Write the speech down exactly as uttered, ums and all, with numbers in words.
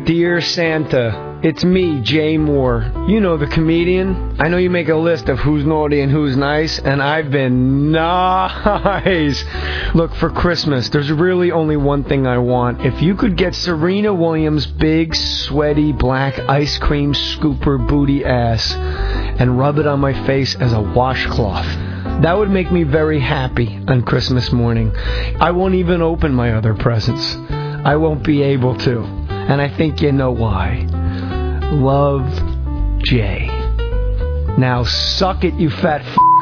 Dear Santa, it's me, Jay Moore. You know, the comedian. I know you make a list of who's naughty and who's nice, and I've been nice. Look, for Christmas, there's really only one thing I want. If you could get Serena Williams' big, sweaty, black ice cream scooper booty ass and rub it on my face as a washcloth, that would make me very happy on Christmas morning. I won't even open my other presents. I won't be able to. And I think you know why. Love, Jay. Now suck it, you fat f***.